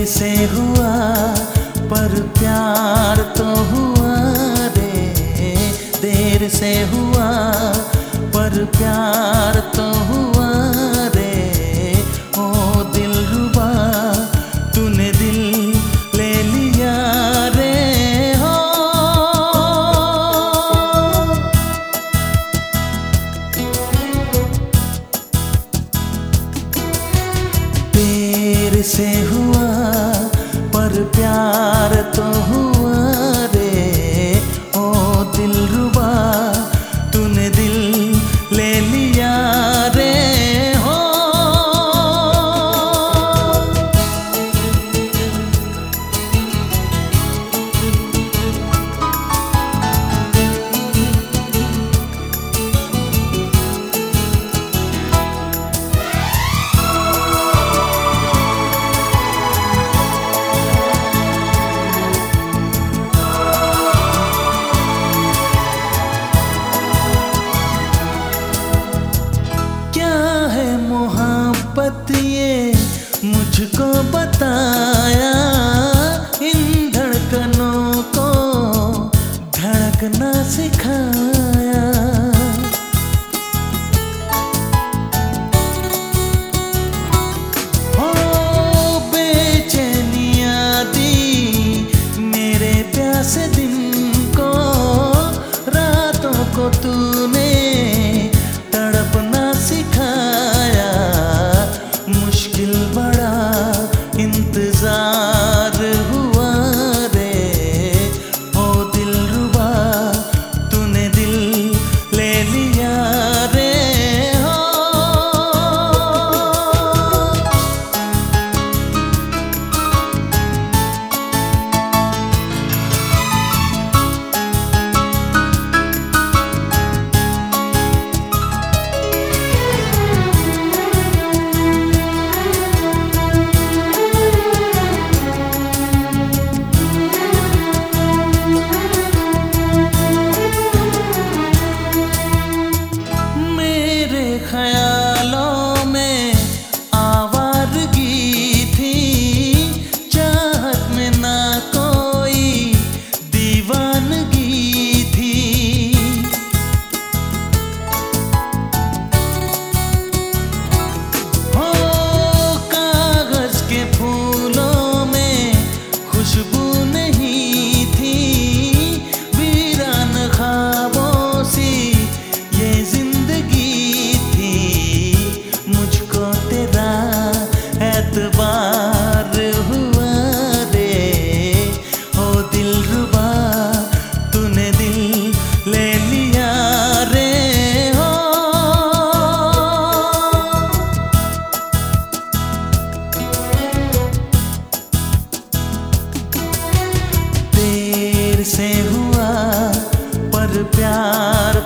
से हुआ पर प्यार तो हुआ रे, देर से हुआ पर प्यार तो हुआ रे। ओ दिलरुबा तूने दिल ले लिया रे हो। देर से हुआ पर प्यार तो हुआ रे। ओ दिलरुबा तूने दिल ले लिया रे हो। मोहब्बत ये मुझको बताया, इन धड़कनों को धड़कना सिखाया। ओ बेचैनियां दी मेरे प्यासे दिन को, रातों को तूने तड़पना सिखाया। मुश्किल बड़ा इंतजार हुआ रे। ओ दिलरुबा तूने दिल ले लिया रे हो। ख्यालों में आवारगी थी, चाहत में ना कोई दीवानगी थी। ओ कागज के फूलों में खुशबू नहीं थी, वीरान ख्वाबों सी ये जिंदगी। मुझको तेरा एतबार हुआ रे। ओ दिलरुबा तूने दिल ले लिया रे हो। देर से हुआ पर प्यार